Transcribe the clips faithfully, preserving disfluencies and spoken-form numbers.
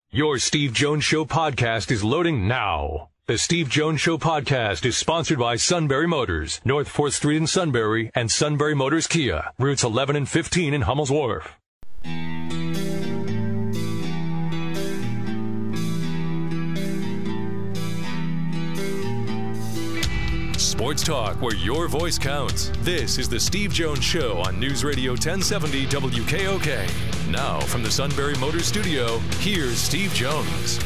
Your Steve Jones Show podcast is loading now. The Steve Jones Show podcast is sponsored by Sunbury Motors, North fourth Street in Sunbury, and Sunbury Motors Kia, routes eleven and fifteen in Hummel's Wharf. Sports talk where your voice counts. This is the Steve Jones Show on News Radio ten seventy W K O K. Now, from the Sunbury Motors studio, here's Steve Jones.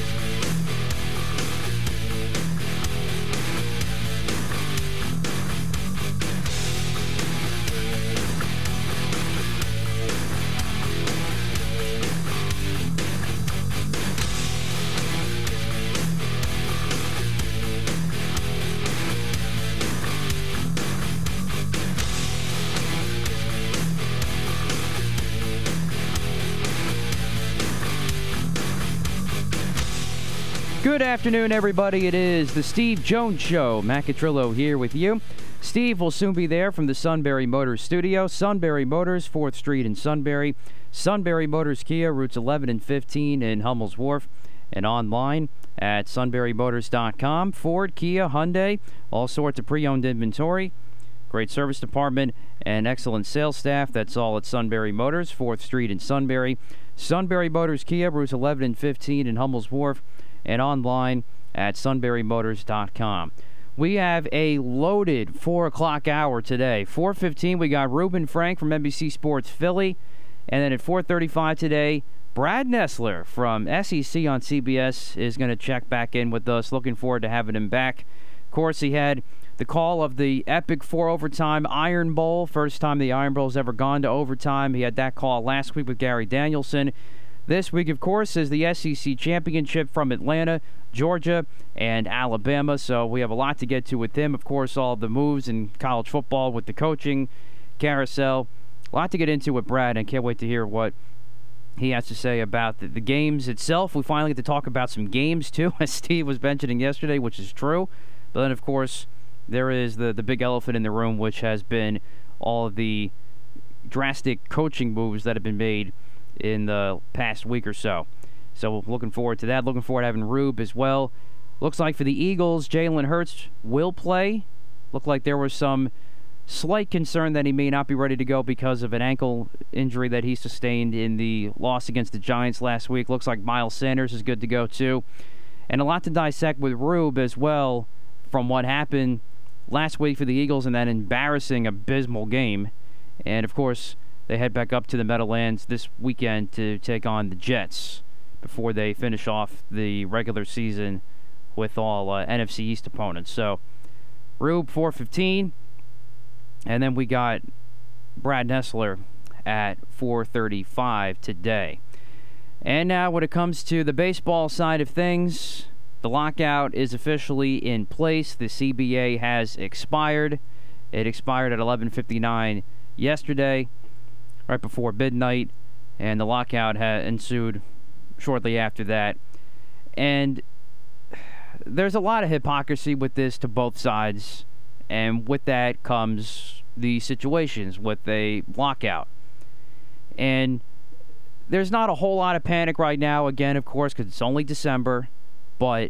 Good afternoon, everybody. It is the Steve Jones Show. Matt Catrillo here with you. Steve will soon be there from the Sunbury Motors studio. Sunbury Motors, fourth Street in Sunbury. Sunbury Motors Kia, routes eleven and fifteen in Hummel's Wharf. And online at sunbury motors dot com. Ford, Kia, Hyundai, all sorts of pre-owned inventory. Great service department and excellent sales staff. That's all at Sunbury Motors, fourth Street in Sunbury. Sunbury Motors Kia, routes eleven and fifteen in Hummel's Wharf. And online at sunbury motors dot com. We have a loaded four o'clock hour today. four fifteen, we got Reuben Frank from N B C Sports Philly. And then at four thirty-five today, Brad Nessler from S E C on C B S is going to check back in with us. Looking forward to having him back. Of course, he had the call of the epic four-overtime Iron Bowl. First time the Iron Bowl's ever gone to overtime. He had that call last week with Gary Danielson. This week, of course, is the S E C Championship from Atlanta, Georgia, and Alabama. So we have a lot to get to with him. Of course, all the moves in college football with the coaching carousel. A lot to get into with Brad, and can't wait to hear what he has to say about the, the games itself. We finally get to talk about some games, too, as Steve was mentioning yesterday, which is true. But then, of course, there is the, the big elephant in the room, which has been all of the drastic coaching moves that have been made in the past week or so. So looking forward to that. Looking forward to having Rube as well. Looks like for the Eagles, Jalen Hurts will play. Looked like there was some slight concern that he may not be ready to go because of an ankle injury that he sustained in the loss against the Giants last week. Looks like Miles Sanders is good to go too. And a lot to dissect with Rube as well from what happened last week for the Eagles in that embarrassing, abysmal game. And of course, they head back up to the Meadowlands this weekend to take on the Jets before they finish off the regular season with all uh, N F C East opponents. So, Rube, four fifteen. And then we got Brad Nessler at four thirty-five today. And now when it comes to the baseball side of things, the lockout is officially in place. The C B A has expired. It expired at eleven fifty-nine yesterday, right before midnight, and the lockout had ensued shortly after that. And there's a lot of hypocrisy with this to both sides, and with that comes the situations with a lockout. And there's not a whole lot of panic right now, again, of course, because it's only December, but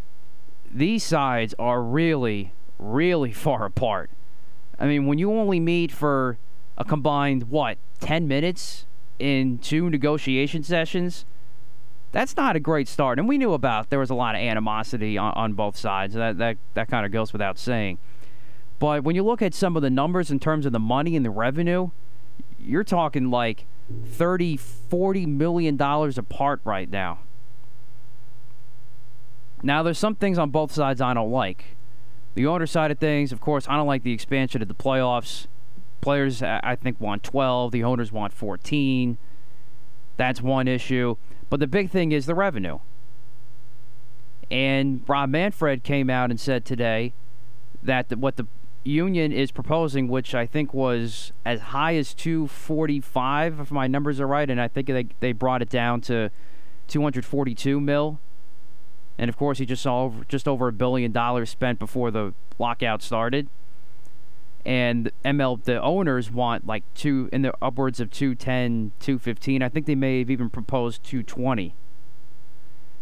these sides are really, really far apart. I mean, when you only meet for a combined, what, ten minutes in two negotiation sessions, that's not a great start. And we knew about there was a lot of animosity on, on both sides. That, that, that kind of goes without saying. But when you look at some of the numbers in terms of the money and the revenue, you're talking like thirty, forty million dollars apart right now. Now, there's some things on both sides I don't like. The owner side of things, of course, I don't like the expansion of the playoffs. Players, I think, want twelve. The owners want fourteen. That's one issue. But the big thing is the revenue. And Rob Manfred came out and said today that the, what the union is proposing, which I think was as high as two forty-five, if my numbers are right, and I think they, they brought it down to two forty-two mil. And, of course, he just saw over, just over a billion dollars spent before the lockout started. And M L, the owners want like two in the upwards of two ten, two fifteen. I think they may have even proposed two twenty.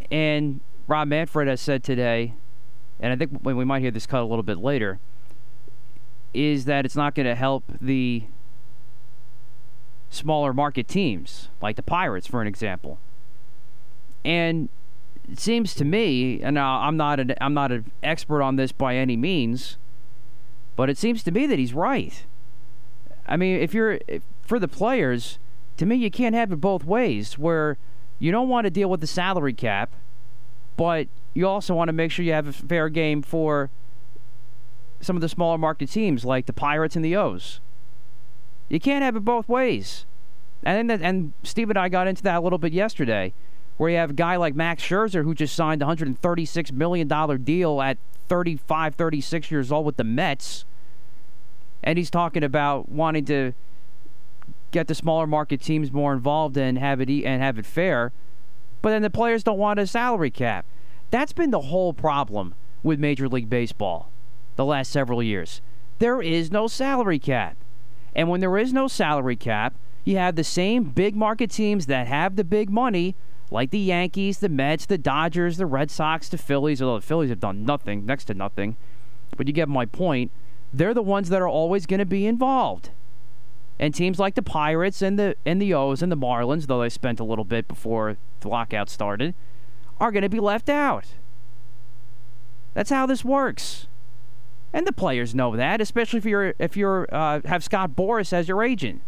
And Rob Manfred has said today, and I think we might hear this cut a little bit later, is that it's not going to help the smaller market teams, like the Pirates, for an example. And it seems to me, and I'm not an, I'm not an expert on this by any means, but it seems to me that he's right. I mean, if you're if, for the players, to me, you can't have it both ways, where you don't want to deal with the salary cap, but you also want to make sure you have a fair game for some of the smaller market teams like the Pirates and the O's. You can't have it both ways. And that, and Steve and I got into that a little bit yesterday, where you have a guy like Max Scherzer who just signed a one hundred thirty-six million dollars deal at thirty-five, thirty-six years old with the Mets. And he's talking about wanting to get the smaller market teams more involved and have it and have it fair. But then the players don't want a salary cap. That's been the whole problem with Major League Baseball the last several years. There is no salary cap. And when there is no salary cap, you have the same big market teams that have the big money, like the Yankees, the Mets, the Dodgers, the Red Sox, the Phillies, although the Phillies have done nothing, next to nothing. But you get my point. They're the ones that are always going to be involved. And teams like the Pirates and the and the O's and the Marlins, though they spent a little bit before the lockout started, are going to be left out. That's how this works. And the players know that, especially if you're if you're uh, have Scott Boras as your agent.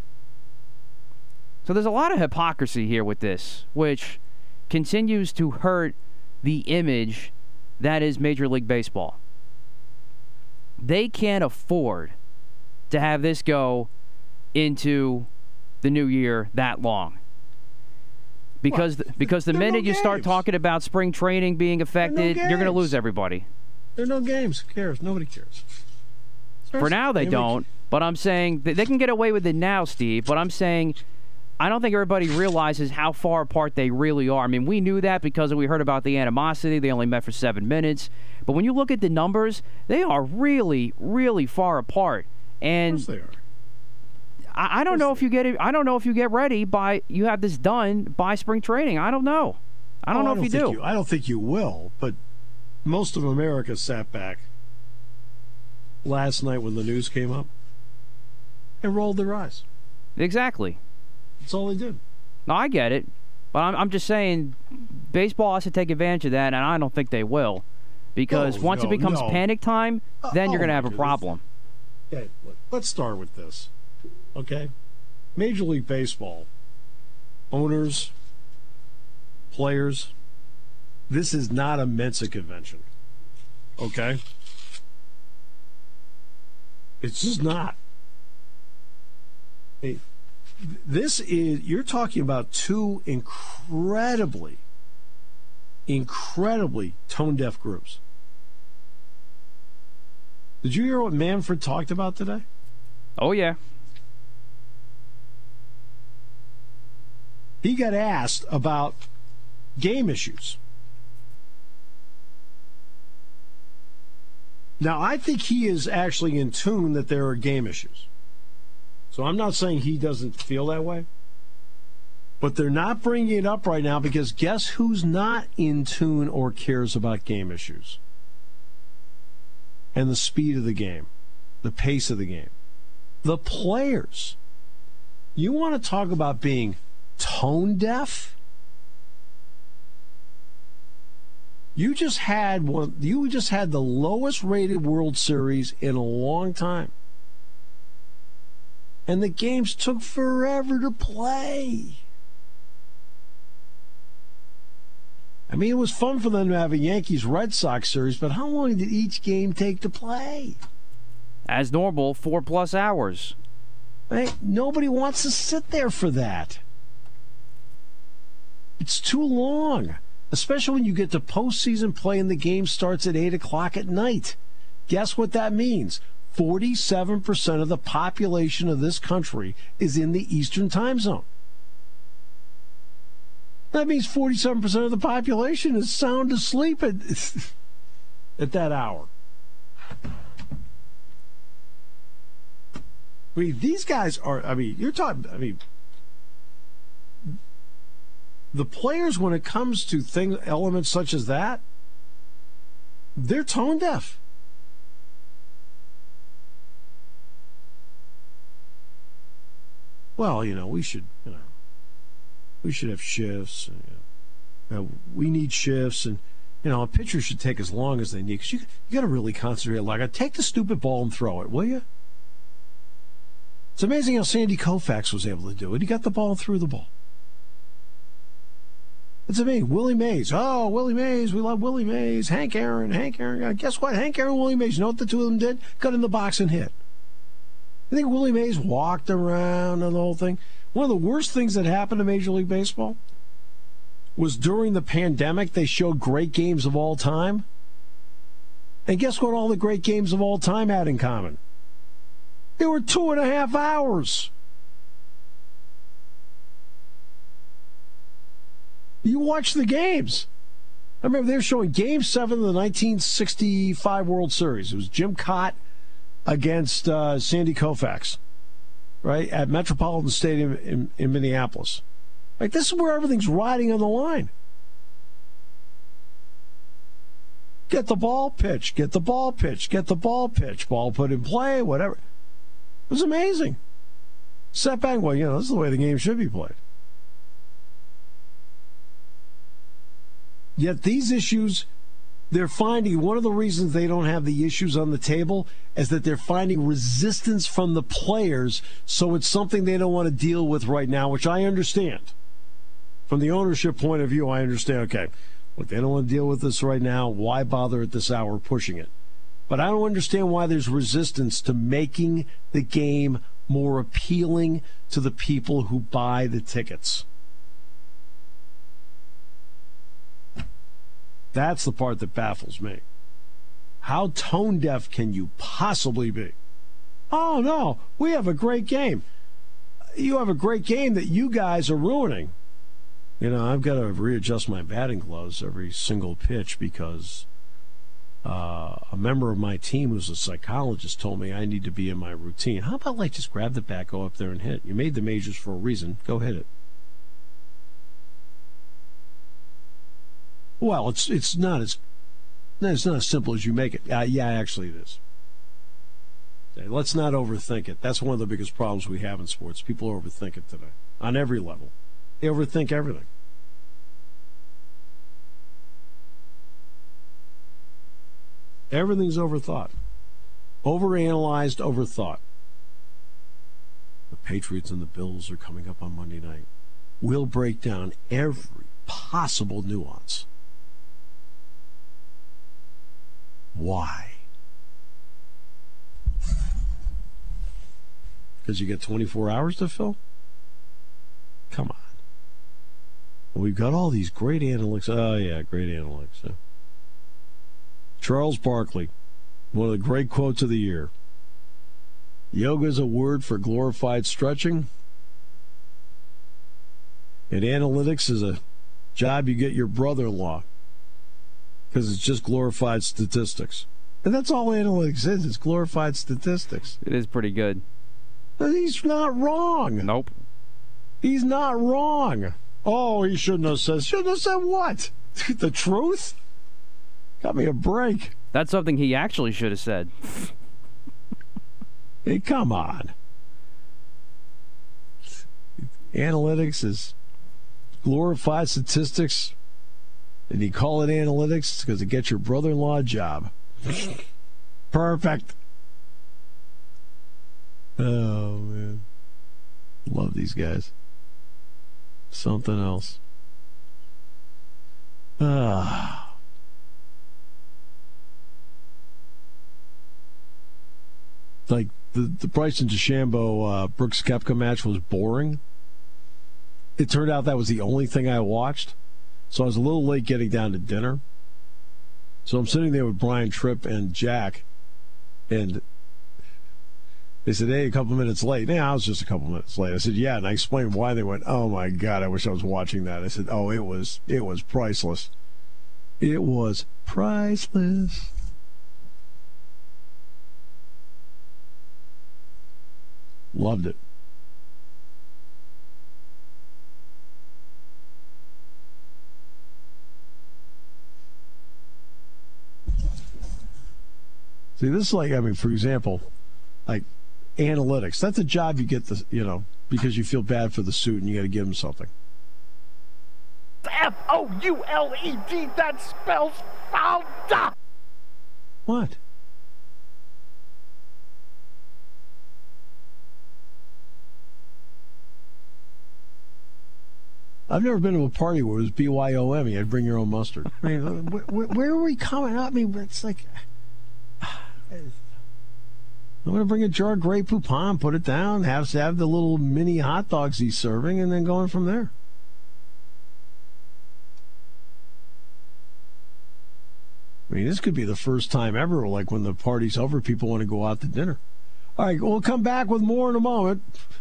So there's a lot of hypocrisy here with this, which continues to hurt the image that is Major League Baseball. They can't afford to have this go into the new year that long. Because the, because the minute no you start games. talking about spring training being affected, no you're going to games. lose everybody. There are no games. Who cares? Nobody cares. For now, they Nobody don't. But I'm saying that they can get away with it now, Steve. But I'm saying I don't think everybody realizes how far apart they really are. I mean, we knew that because we heard about the animosity. They only met for seven minutes. But when you look at the numbers, they are really, really far apart. And Of course they are. I, I don't know if you get it. I don't know if you get ready by you have this done by spring training. I don't know. I don't Oh, know I if don't you think do. You, I don't think you will. But most of America sat back last night when the news came up and rolled their eyes. Exactly. That's all they did. No, I get it. But I'm, I'm just saying baseball has to take advantage of that, and I don't think they will. Because No, once no, it becomes no. panic time, Uh, then you're oh going to my have a goodness. problem. Okay, look, let's start with this. Okay? Major League Baseball, owners, players, this is not a Mensa convention. Okay? It's just not. Hey, this is, you're talking about two incredibly, incredibly tone-deaf groups. Did you hear what Manfred talked about today? Oh, yeah. He got asked about game issues. Now, I think he is actually in tune that there are game issues. So I'm not saying he doesn't feel that way. But they're not bringing it up right now because guess who's not in tune or cares about game issues? And the speed of the game, the pace of the game. The players. You want to talk about being tone deaf? You just had one. You just had the lowest rated World Series in a long time, and the games took forever to play. I mean, it was fun for them to have a Yankees-Red Sox series, but how long did each game take to play? As normal, four plus hours. Right? Nobody wants to sit there for that. It's too long, especially when you get to postseason play and the game starts at eight o'clock at night. Guess what that means? forty-seven percent of the population of this country is in the Eastern time zone. That means forty-seven percent of the population is sound asleep at, at that hour. I mean, these guys are, I mean, you're talking, I mean, the players, when it comes to things, elements such as that, they're tone deaf. Well, you know, we should, you know, we should have shifts. And, you know, uh, we need shifts, and you know, a pitcher should take as long as they need. Because you, you got to really concentrate. Like, take the stupid ball and throw it, will you? It's amazing how Sandy Koufax was able to do it. He got the ball and threw the ball. It's amazing. Willie Mays. Oh, Willie Mays. We love Willie Mays. Hank Aaron. Hank Aaron. Guess what? Hank Aaron and Willie Mays. You know what the two of them did? Got in the box and hit. I think Willie Mays walked around and the whole thing. One of the worst things that happened to Major League Baseball was during the pandemic, they showed great games of all time. And guess what all the great games of all time had in common? They were two and a half hours. You watch the games. I remember they were showing Game seven of the nineteen sixty-five World Series. It was Jim Cott against uh, Sandy Koufax, right, at Metropolitan Stadium in, in Minneapolis. Like, this is where everything's riding on the line. Get the ball pitch, get the ball pitch, get the ball pitch, ball put in play, whatever. It was amazing. Set back, well, you know, this is the way the game should be played. Yet these issues, they're finding, one of the reasons they don't have the issues on the table is that they're finding resistance from the players, so it's something they don't want to deal with right now, which I understand. From the ownership point of view, I understand, okay, look, they don't want to deal with this right now. Why bother at this hour pushing it? But I don't understand why there's resistance to making the game more appealing to the people who buy the tickets. That's the part that baffles me. How tone deaf can you possibly be? Oh, no, we have a great game. You have a great game that you guys are ruining. You know, I've got to readjust my batting gloves every single pitch because uh, a member of my team who's a psychologist told me I need to be in my routine. How about, like, just grab the bat, go up there and hit? You made the majors for a reason. Go hit it. Well, it's it's not as it's not as simple as you make it. Uh, yeah, actually it is. Okay, let's not overthink it. That's one of the biggest problems we have in sports. People overthink it today on every level. They overthink everything. Everything's overthought. Overanalyzed, overthought. The Patriots and the Bills are coming up on Monday night. We'll break down every possible nuance. Why? Because you get twenty-four hours to fill? Come on. Well, we've got all these great analytics. Oh, yeah, great analytics. Yeah. Charles Barkley, one of the great quotes of the year. Yoga is a word for glorified stretching, and analytics is a job you get your brother-in-law because it's just glorified statistics. And that's all analytics is. It's glorified statistics. It is pretty good. But he's not wrong. Nope. He's not wrong. Oh, he shouldn't have said. Shouldn't have said what? The truth? Got me a break. That's something he actually should have said. Hey, come on. Analytics is glorified statistics, and you call it analytics because it gets your brother-in-law a job. Perfect. Oh, man. Love these guys. Something else. Ah. Like, the, the Bryson DeChambeau uh, Brooks Koepka match was boring. It turned out that was the only thing I watched. So I was a little late getting down to dinner. So I'm sitting there with Brian Tripp and Jack, and they said, hey, a couple minutes late. Yeah, I was just a couple minutes late. I said, yeah, and I explained why. They went, oh, my God, I wish I was watching that. I said, oh, it was it was priceless. It was priceless. Loved it. See, this is like, I mean, for example, like analytics. That's a job you get, the, you know, because you feel bad for the suit and you got to give them something. F O U L E D, that spells Fouda. What? I've never been to a party where it was B Y O M. You had to bring your own mustard. I mean, where, where are we coming up? I mean, it's like, I'm going to bring a jar of Grey Poupon, put it down, have have the little mini hot dogs he's serving, and then going from there. I mean, this could be the first time ever, like when the party's over, people want to go out to dinner. All right, we'll come back with more in a moment.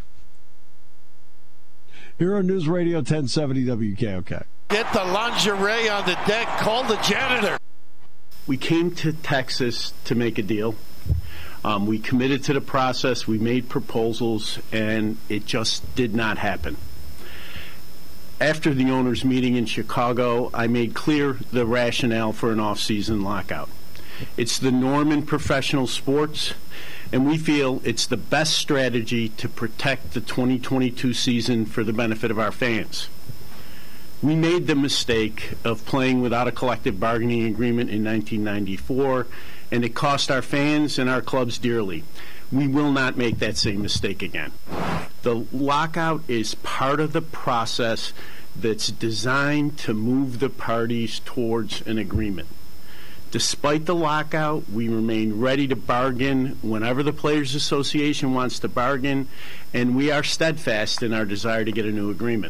Here on News Radio ten seventy W K O K. Get the lingerie on the deck. Call the janitor. We came to Texas to make a deal. Um, we committed to the process. We made proposals, and it just did not happen. After the owners' meeting in Chicago, I made clear the rationale for an off-season lockout. It's the norm in professional sports, and we feel it's the best strategy to protect the twenty twenty-two season for the benefit of our fans. We made the mistake of playing without a collective bargaining agreement in nineteen ninety-four, and it cost our fans and our clubs dearly. We will not make that same mistake again. The lockout is part of the process that's designed to move the parties towards an agreement. Despite the lockout, we remain ready to bargain whenever the Players Association wants to bargain, and we are steadfast in our desire to get a new agreement.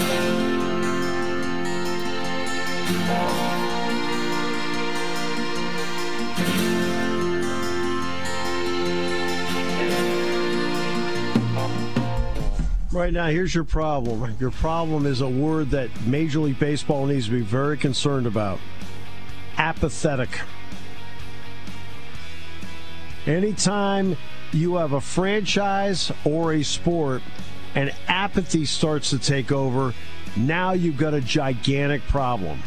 Right now, here's your problem. Your problem is a word that Major League Baseball needs to be very concerned about. Apathetic. Anytime you have a franchise or a sport and apathy starts to take over, now you've got a gigantic problem.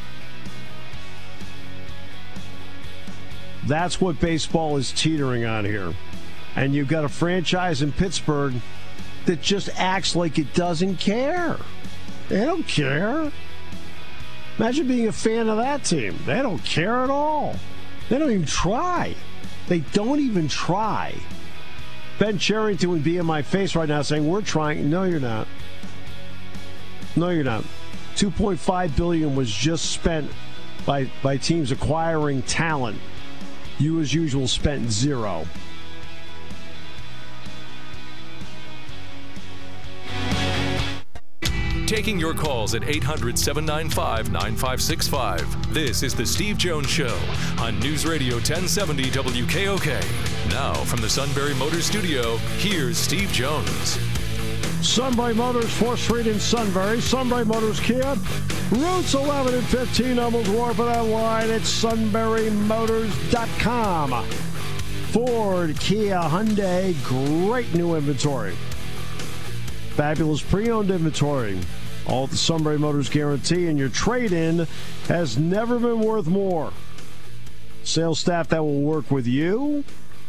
That's what baseball is teetering on here. And you've got a franchise in Pittsburgh that just acts like it doesn't care. They don't care. Imagine being a fan of that team. They don't care at all. They don't even try. They don't even try. Ben Cherington would be in my face right now saying, we're trying. No, you're not. No, you're not. two point five billion dollars was just spent by, by teams acquiring talent. You, as usual, spent zero. Taking your calls at eight hundred, seven nine five, nine five six five. This is The Steve Jones Show on News Radio ten seventy W K O K. Now, from the Sunbury Motors Studio, here's Steve Jones. Sunbury Motors, fourth Street in Sunbury. Sunbury Motors Kia. Routes eleven and fifteen, Hummels Wharf, and online at sunbury motors dot com. Ford, Kia, Hyundai, great new inventory. Fabulous pre-owned inventory. All the Sunbury Motors guarantee, and your trade-in has never been worth more. Sales staff that will work with you,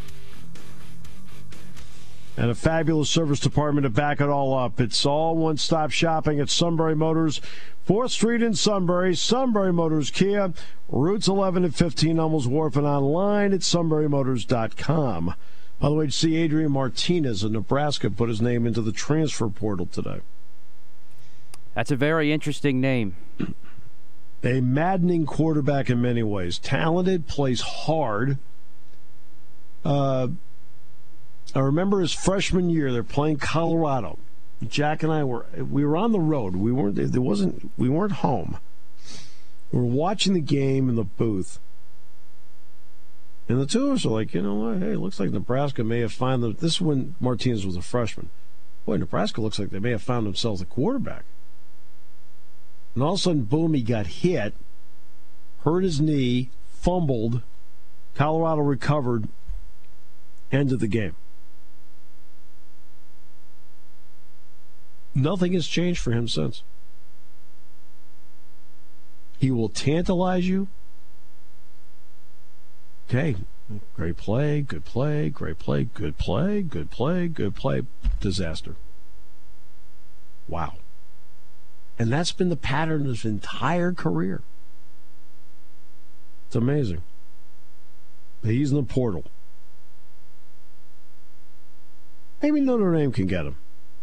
and a fabulous service department to back it all up. It's all one-stop shopping at Sunbury Motors, fourth Street in Sunbury. Sunbury Motors Kia, routes eleven and fifteen, Hummels Wharf, and online at sunbury motors dot com. By the way, did you see Adrian Martinez of Nebraska put his name into the transfer portal today? That's a very interesting name. A maddening quarterback in many ways. Talented, plays hard. Uh, I remember his freshman year, they're playing Colorado. Jack and I were we were on the road. We weren't there wasn't we weren't home. We were watching the game in the booth. And the two of us are like, you know what? Hey, it looks like Nebraska may have found them. This is when Martinez was a freshman. Boy, Nebraska looks like they may have found themselves a quarterback. And all of a sudden, boom, he got hit, hurt his knee, fumbled. Colorado recovered, end of the game. Nothing has changed for him since. He will tantalize you. Okay, Great play, good play, great play, good play, good play, good play, disaster. Wow. And that's been the pattern of his entire career. It's amazing. He's in the portal. Maybe Notre Dame can get him.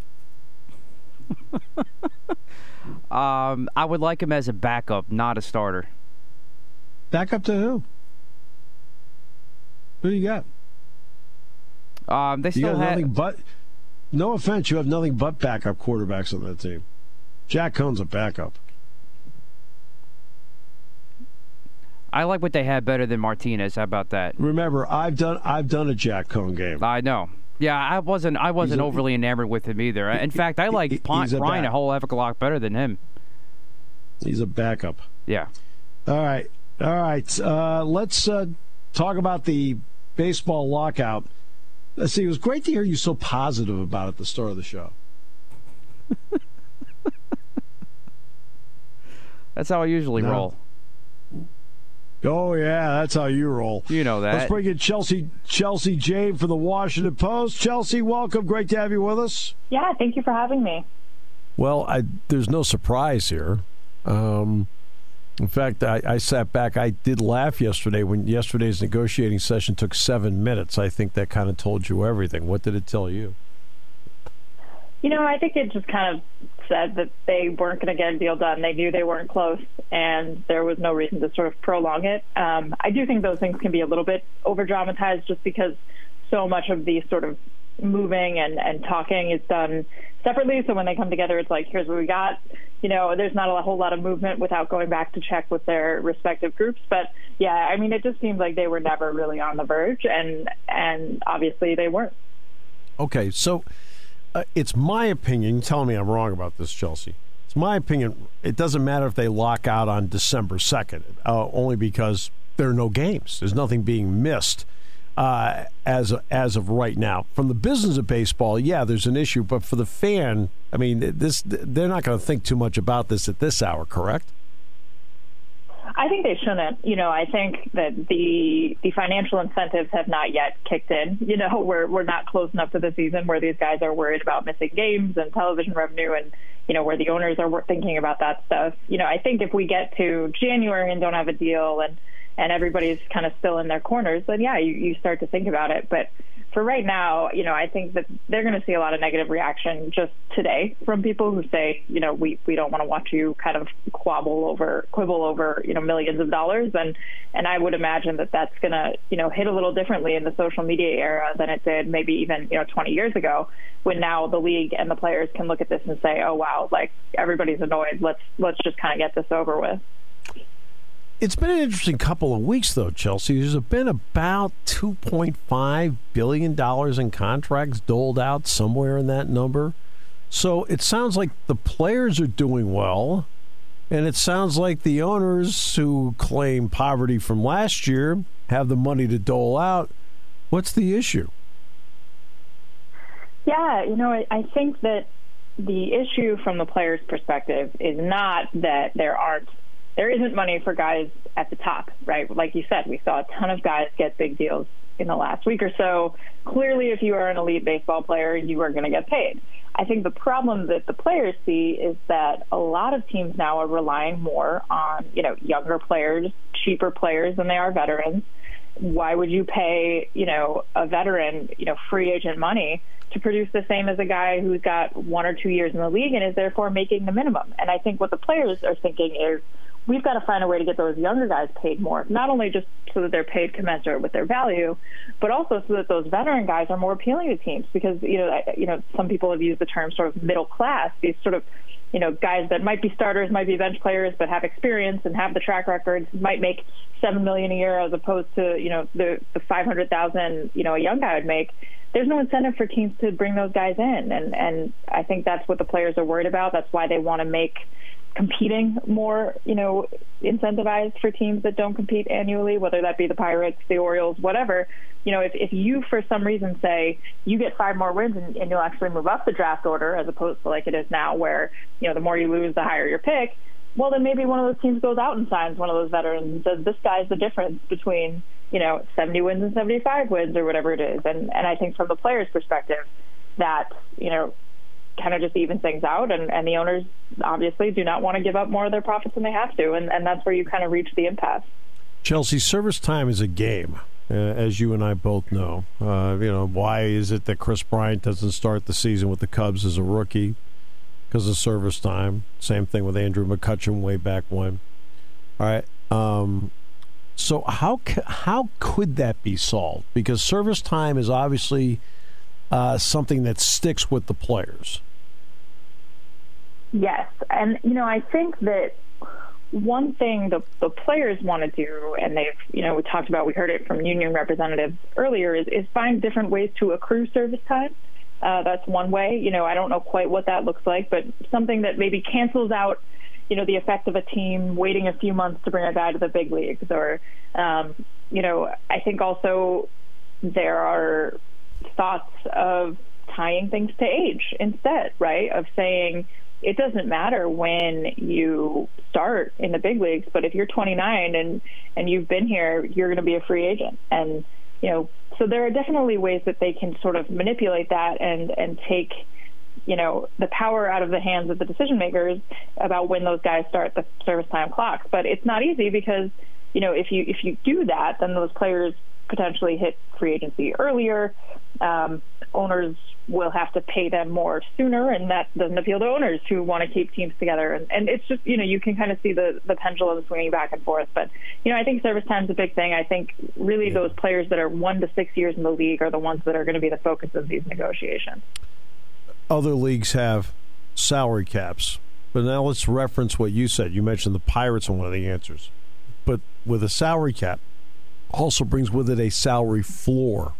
um, I would like him as a backup, not a starter. Backup to who? Who do you got? Um, they you still got have nothing but. No offense, you have nothing but backup quarterbacks on that team. Jack Cohn's a backup. I like what they had better than Martinez. How about that? Remember, I've done I've done a Jack Cohn game. I know. Yeah, I wasn't I wasn't a, overly enamored with him either. In fact, I like Pont, a Ryan a whole heck of a lot better than him. He's a backup. Yeah. All right. All right. Uh, let's uh, talk about the baseball lockout. Let's see. It was great to hear you so positive about it at the start of the show. That's how I usually no. roll. Oh, yeah, that's how you roll. You know that. Let's bring in Chelsea Chelsea Jane from the Washington Post. Chelsea, welcome. Great to have you with us. Yeah, thank you for having me. Well, I, there's no surprise here. Um, in fact, I, I sat back. I did laugh yesterday when yesterday's negotiating session took seven minutes. I think that kind of told you everything. What did it tell you? You know, I think it just kind of said that they weren't going to get a deal done. They knew they weren't close, and there was no reason to sort of prolong it. Um, I do think those things can be a little bit over-dramatized just because so much of the sort of moving and, and talking is done separately. So when they come together, it's like, here's what we got. You know, there's not a whole lot of movement without going back to check with their respective groups. But, yeah, I mean, it just seems like they were never really on the verge, and and obviously they weren't. Okay, so... Uh, it's my opinion. Tell me I'm wrong about this, Chelsea. It's my opinion. It doesn't matter if they lock out on December second, uh, only because there are no games. There's nothing being missed uh, as as of right now. From the business of baseball, yeah, there's an issue, but for the fan, I mean, this they're not going to think too much about this at this hour, correct? I think they shouldn't. You know, I think that the the financial incentives have not yet kicked in. You know, we're we're not close enough to the season where these guys are worried about missing games and television revenue, and you know where the owners are thinking about that stuff. You know, I think if we get to January and don't have a deal and and everybody's kind of still in their corners, then yeah, you, you start to think about it. But for right now, you know, I think that they're going to see a lot of negative reaction just today from people who say, you know, we, we don't want to watch you kind of quabble over, quibble over, you know, millions of dollars. And, and I would imagine that that's going to, you know, hit a little differently in the social media era than it did maybe even, you know, twenty years ago, when now the league and the players can look at this and say, oh, wow, like everybody's annoyed. Let's, let's just kind of get this over with. It's been an interesting couple of weeks, though, Chelsea. There's been about two point five billion dollars in contracts doled out, somewhere in that number. So it sounds like the players are doing well, and it sounds like the owners who claim poverty from last year have the money to dole out. What's the issue? Yeah, you know, I, I think that the issue from the players' perspective is not that there aren't There isn't money for guys at the top, right? Like you said, we saw a ton of guys get big deals in the last week or so. Clearly, if you are an elite baseball player, you are going to get paid. I think the problem that the players see is that a lot of teams now are relying more on, you know, younger players, cheaper players than they are veterans. Why would you pay, you know, a veteran, you know, free agent money to produce the same as a guy who's got one or two years in the league and is therefore making the minimum? And I think what the players are thinking is, we've got to find a way to get those younger guys paid more, not only just so that they're paid commensurate with their value, but also so that those veteran guys are more appealing to teams. Because, you know, you know, some people have used the term sort of middle class, these sort of, you know, guys that might be starters, might be bench players, but have experience and have the track records, might make seven million dollars a year as opposed to, you know, the, the five hundred thousand dollars, you know, a young guy would make. There's no incentive for teams to bring those guys in. And, and I think that's what the players are worried about. That's why they want to make competing more, you know, incentivized for teams that don't compete annually, whether that be the Pirates, the Orioles, whatever. You know, if, if you, for some reason, say you get five more wins and, and you'll actually move up the draft order as opposed to like it is now where, you know, the more you lose, the higher your pick, well, then maybe one of those teams goes out and signs one of those veterans and says, this guy's the difference between, you know, seventy wins and seventy-five wins or whatever it is. And, and I think from the players' perspective, that, you know, kind of just evens things out. And, and the owners obviously do not want to give up more of their profits than they have to. And, and that's where you kind of reach the impasse. Chelsea, service time is a game, uh, as you and I both know. Uh, you know, why is it that Chris Bryant doesn't start the season with the Cubs as a rookie? Because of service time. Same thing with Andrew McCutchen way back when. All right. Um, so how how could that be solved? Because service time is obviously uh, something that sticks with the players. Yes. And, you know, I think that one thing the, the players want to do, and they've, you know, we talked about, we heard it from union representatives earlier, is, is find different ways to accrue service time. Uh, that's one way. You know, I don't know quite what that looks like, but something that maybe cancels out, you know, the effect of a team waiting a few months to bring a guy to the big leagues. Or, um, you know, I think also there are thoughts of tying things to age instead, right? Of saying it doesn't matter when you start in the big leagues, but if you're twenty-nine and, and you've been here, you're going to be a free agent. And, you know, so there are definitely ways that they can sort of manipulate that and, and take, you know, the power out of the hands of the decision makers about when those guys start the service time clocks. But it's not easy because, you know, if you if you do that, then those players potentially hit free agency earlier. Um, owners will have to pay them more sooner, and that doesn't appeal to owners who want to keep teams together. And, and it's just, you know, you can kind of see the, the pendulum swinging back and forth. But, you know, I think service time is a big thing. I think really those players that are one to six years in the league are the ones that are going to be the focus of these negotiations. Other leagues have salary caps. But now let's reference what you said. You mentioned the Pirates in one of the answers. But with a salary cap, also brings with it a salary floor.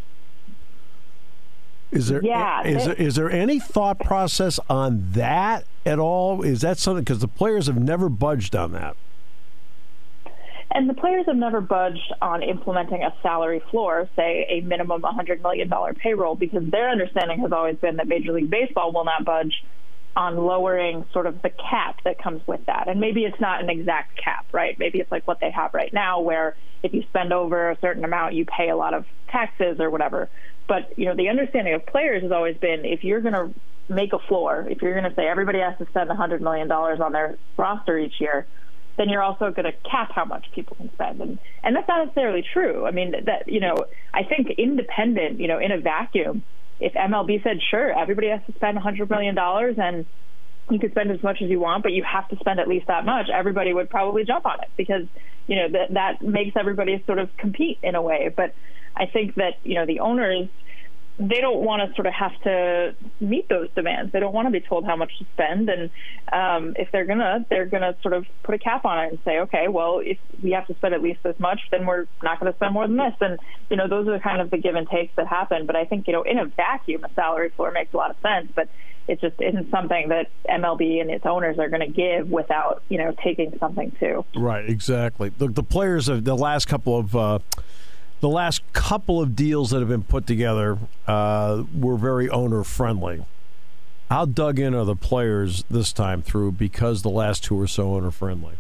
Is there, yeah, is, there, is there any thought process on that at all? Is that something, because the players have never budged on that? And the players have never budged on implementing a salary floor, say a minimum one hundred million dollars payroll, because their understanding has always been that Major League Baseball will not budge on lowering sort of the cap that comes with that. And maybe it's not an exact cap, right? Maybe it's like what they have right now, where if you spend over a certain amount, you pay a lot of taxes or whatever. But, you know, the understanding of players has always been, if you're going to make a floor, if you're going to say everybody has to spend one hundred million dollars on their roster each year, then you're also going to cap how much people can spend. And, and that's not necessarily true. I mean, that, you know, I think independent, you know, in a vacuum, if M L B said, sure, everybody has to spend one hundred million dollars and you can spend as much as you want, but you have to spend at least that much, everybody would probably jump on it because, you know, that that makes everybody sort of compete in a way. But I think that, you know, the owners, they don't want to sort of have to meet those demands. They don't want to be told how much to spend. And um, if they're going to, they're going to sort of put a cap on it and say, okay, well, if we have to spend at least this much, then we're not going to spend more than this. And, you know, those are kind of the give and takes that happen. But I think, you know, in a vacuum, a salary floor makes a lot of sense. But it just isn't something that M L B and its owners are going to give without, you know, taking something too. Right, exactly. The, the players of the last couple of uh, the last couple of deals that have been put together uh, were very owner friendly. How dug in are the players this time through because the last two were so owner friendly?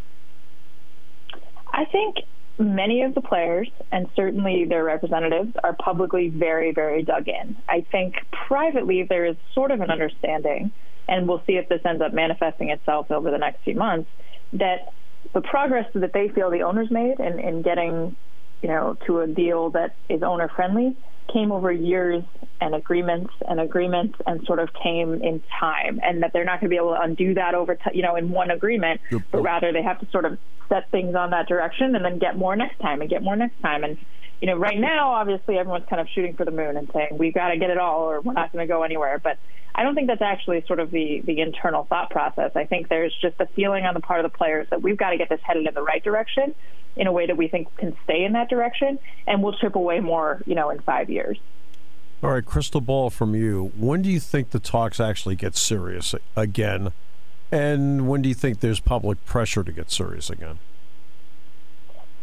I think many of the players, and certainly their representatives, are publicly very, very dug in. I think privately there is sort of an understanding, and we'll see if this ends up manifesting itself over the next few months, that the progress that they feel the owners made in, in getting, you know, to a deal that is owner friendly came over years and agreements and agreements and sort of came in time, and that they're not going to be able to undo that over, t- you know, in one agreement, but rather they have to sort of set things on that direction and then get more next time and get more next time. And, you know, right now, obviously, everyone's kind of shooting for the moon and saying, we've got to get it all or we're not going to go anywhere. But I don't think that's actually sort of the, the internal thought process. I think there's just a feeling on the part of the players that we've got to get this headed in the right direction in a way that we think can stay in that direction, and we'll chip away more, you know, in five years. All right, crystal ball from you. When do you think the talks actually get serious again? And when do you think there's public pressure to get serious again?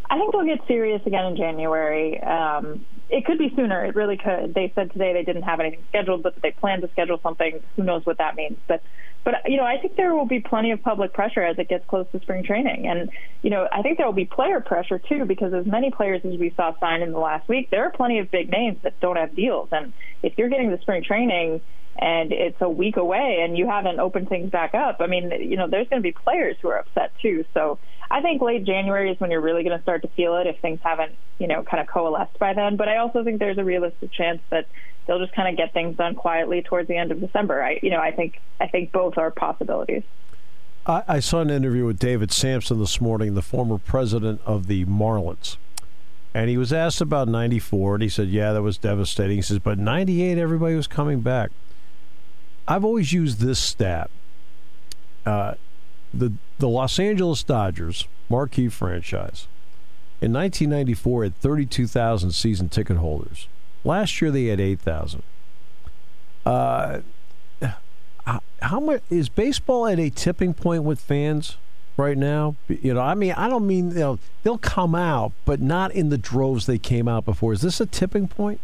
I think they'll get serious again in January. Um, it could be sooner. It really could. They said today they didn't have anything scheduled, but they plan to schedule something. Who knows what that means? But, but you know, I think there will be plenty of public pressure as it gets close to spring training. And, you know, I think there will be player pressure, too, because as many players as we saw sign in the last week, there are plenty of big names that don't have deals. And if you're getting the spring training and it's a week away and you haven't opened things back up, I mean, you know, there's going to be players who are upset, too. So I think late January is when you're really going to start to feel it if things haven't, you know, kind of coalesced by then. But I also think there's a realistic chance that they'll just kind of get things done quietly towards the end of December. I, you know, I think I think both are possibilities. I, I saw an interview with David Sampson this morning, the former president of the Marlins. And he was asked about ninety-four, and he said, yeah, that was devastating. He says, but ninety-eight, everybody was coming back. I've always used this stat. Uh, the the Los Angeles Dodgers, marquee franchise, in nineteen ninety-four had thirty-two thousand season ticket holders. Last year they had eight thousand. Uh, how, how much is baseball at a tipping point with fans right now? You know, I mean, I don't mean you know, they'll come out, but not in the droves they came out before. Is this a tipping point?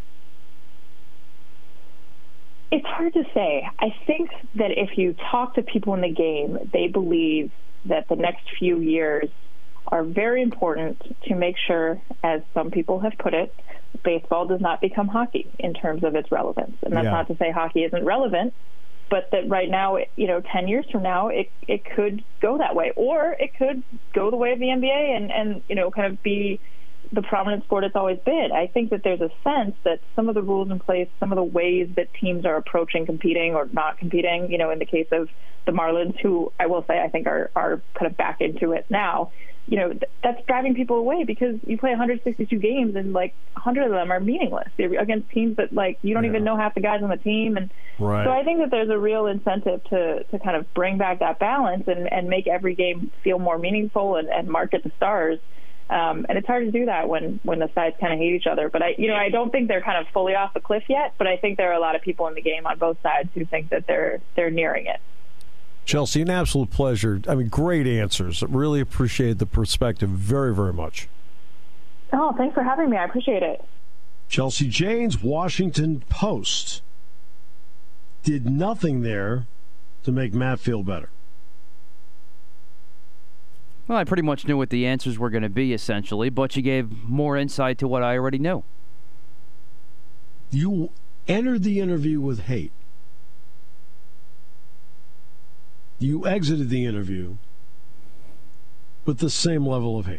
It's hard to say. I think that if you talk to people in the game, they believe that the next few years are very important to make sure, as some people have put it, baseball does not become hockey in terms of its relevance. And that's yeah. not to say hockey isn't relevant, but that right now, you know, ten years from now, it, it could go that way. Or it could go the way of the N B A and, and, you know, kind of be the prominent sport it's always been. I think that there's a sense that some of the rules in place, some of the ways that teams are approaching competing or not competing, you know, in the case of the Marlins, who I will say I think are, are kind of back into it now, you know, th- that's driving people away because you play one hundred sixty-two games and like one hundred of them are meaningless. They're against teams that like you don't yeah. even know half the guys on the team. And right. so I think that there's a real incentive to, to kind of bring back that balance and, and make every game feel more meaningful and, and market the stars. Um, and it's hard to do that when, when the sides kind of hate each other. But I, you know, I don't think they're kind of fully off the cliff yet. But I think there are a lot of people in the game on both sides who think that they're they're nearing it. Chelsea, an absolute pleasure. I mean, great answers. Really appreciate the perspective very, very much. Oh, thanks for having me. I appreciate it. Chelsea Janes, Washington Post, did nothing there to make Matt feel better. Well, I pretty much knew what the answers were going to be, essentially, but you gave more insight to what I already knew. You entered the interview with hate. You exited the interview with the same level of hate.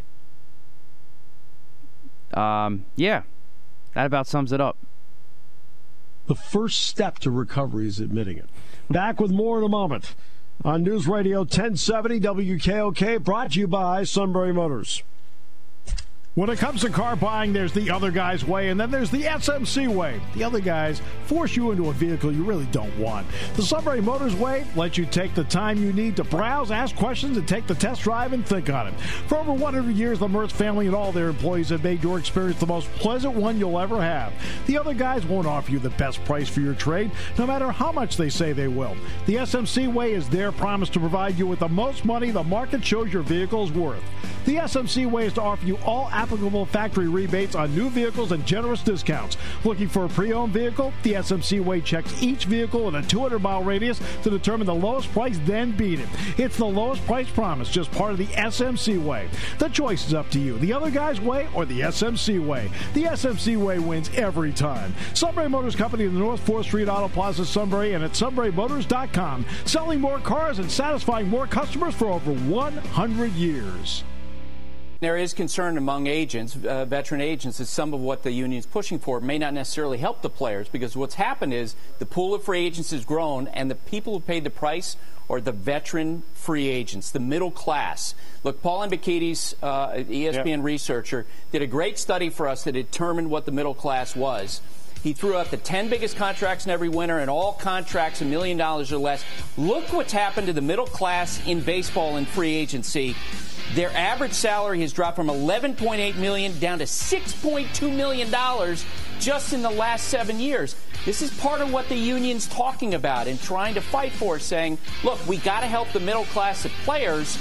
Um, yeah, that about sums it up. The first step to recovery is admitting it. Back with more in a moment. On News Radio ten seventy W K O K, brought to you by Sunbury Motors. When it comes to car buying, there's the other guy's way, and then there's the S M C way. The other guys force you into a vehicle you really don't want. The Sunbury Motors way lets you take the time you need to browse, ask questions, and take the test drive and think on it. For over one hundred years, the Mertz family and all their employees have made your experience the most pleasant one you'll ever have. The other guys won't offer you the best price for your trade, no matter how much they say they will. The S M C way is their promise to provide you with the most money the market shows your vehicle is worth. The S M C way is to offer you all applicable factory rebates on new vehicles and generous discounts. Looking for a pre-owned vehicle? The S M C way checks each vehicle in a two hundred mile radius to determine the lowest price, then beat it. It's the lowest price promise, just part of the S M C way. The choice is up to you. The other guy's way or the S M C way. The S M C way wins every time. Sunbury Motors Company in the North fourth Street Auto Plaza, Sunbury, and at sunbury motors dot com. Selling more cars and satisfying more customers for over one hundred years. There is concern among agents, uh, veteran agents, that some of what the union is pushing for may not necessarily help the players, because what's happened is the pool of free agents has grown, and the people who paid the price are the veteran free agents, the middle class. Look, Paul Ambekides, uh, E S P N yep. researcher, did a great study for us that determined what the middle class was. He threw out the ten biggest contracts in every winter, and all contracts a million dollars or less. Look what's happened to the middle class in baseball and free agency. Their average salary has dropped from eleven point eight million dollars down to six point two million dollars just in the last seven years. This is part of what the union's talking about and trying to fight for, saying, look, we got to help the middle class of players.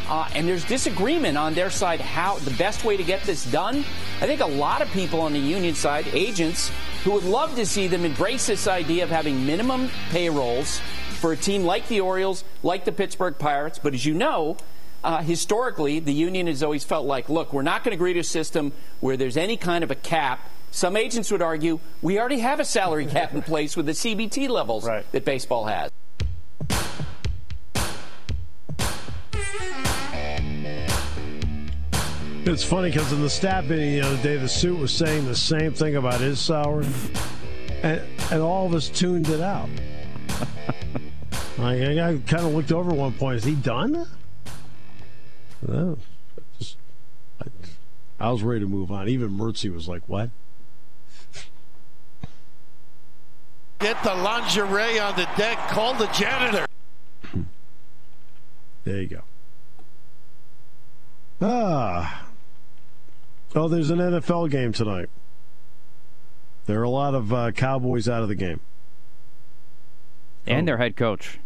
Uh, and there's disagreement on their side how the best way to get this done. I think a lot of people on the union side, agents, who would love to see them embrace this idea of having minimum payrolls for a team like the Orioles, like the Pittsburgh Pirates. But as you know, uh, historically, the union has always felt like, look, we're not going to agree to a system where there's any kind of a cap. Some agents would argue we already have a salary cap in place with the C B T levels right. that baseball has. It's funny because in the stat meeting the other day, the suit was saying the same thing about his salary, and, and all of us tuned it out. I, I kind of looked over at one point. Is he done? No. Just, I, I was ready to move on. Even Mertzy was like, what? Get the lingerie on the deck. Call the janitor. There you go. Ah. Oh, there's an N F L game tonight. There are a lot of uh, Cowboys out of the game. And oh. their head coach.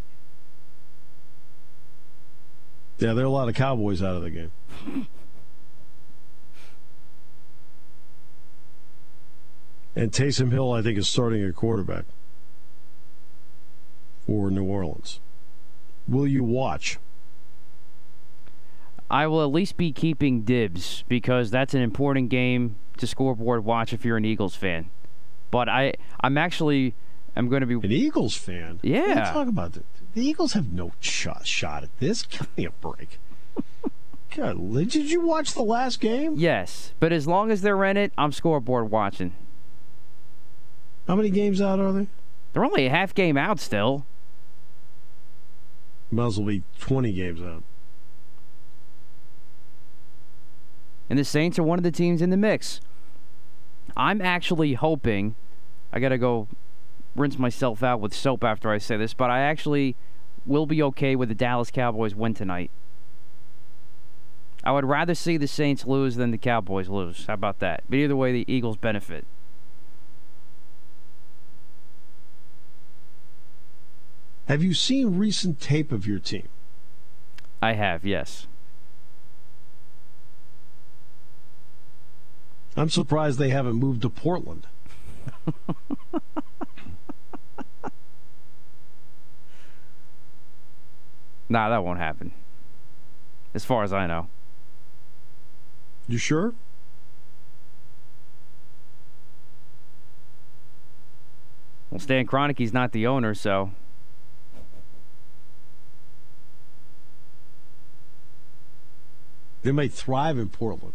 Yeah, there are a lot of Cowboys out of the game. And Taysom Hill, I think, is starting at quarterback for New Orleans. Will you watch? I will at least be keeping dibs because that's an important game to scoreboard watch if you're an Eagles fan. But I, I'm actually, I'm going to be an Eagles fan. Yeah, what are you talking about? The, the Eagles have no shot shot at this. Give me a break. God, did you watch the last game? Yes, but as long as they're in it, I'm scoreboard watching. How many games out are they? They're only a half game out still. Might as well be twenty games out. And the Saints are one of the teams in the mix. I'm actually hoping, I got to go rinse myself out with soap after I say this, but I actually will be okay with the Dallas Cowboys win tonight. I would rather see the Saints lose than the Cowboys lose. How about that? But either way, the Eagles benefit. Have you seen recent tape of your team? I have, yes. I'm surprised they haven't moved to Portland. Nah, that won't happen. As far as I know. You sure? Well, Stan Kroenke's not the owner, so... They may thrive in Portland.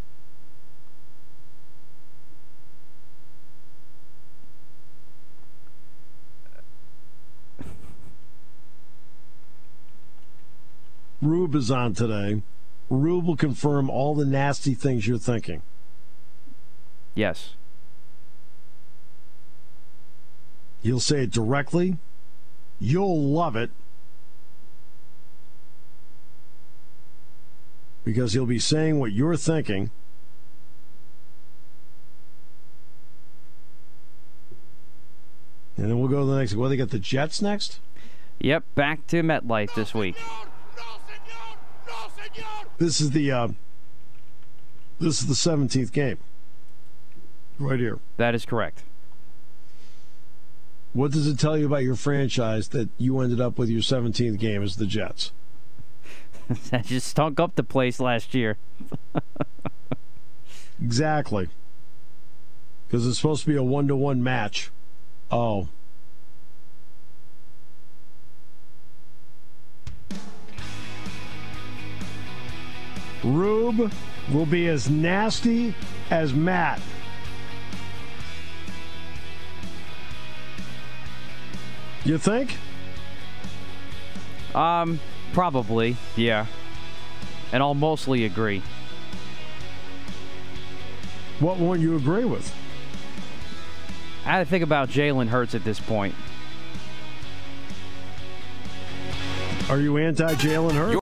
Rube is on today. Rube will confirm all the nasty things you're thinking. Yes. He'll say it directly. You'll love it. Because he'll be saying what you're thinking. And then we'll go to the next. Well, they got the Jets next? Yep, back to MetLife this week. This is the uh, this is the seventeenth game. Right here. That is correct. What does it tell you about your franchise that you ended up with your seventeenth game as the Jets? That just stunk up the place last year. Exactly. Because it's supposed to be a one-to-one match. Oh. Rube will be as nasty as Matt. You think? Um, probably, yeah. And I'll mostly agree. What won't you agree with? I had to think about Jalen Hurts at this point. Are you anti-Jalen Hurts?